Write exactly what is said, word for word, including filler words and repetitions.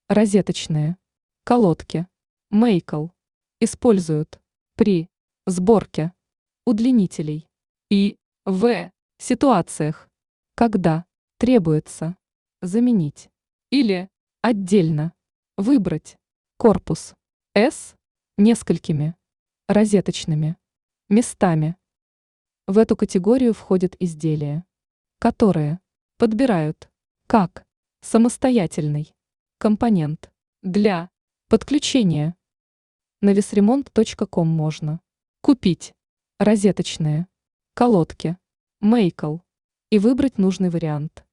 Розеточные колодки Мейкл используют при сборке удлинителей и в ситуациях, когда требуется заменить или отдельно выбрать корпус с несколькими розеточными местами. В эту категорию входят изделия, которые подбирают как самостоятельный компонент для подключения. На весремонт точка ком можно купить розеточные колодки Мейкл и выбрать нужный вариант.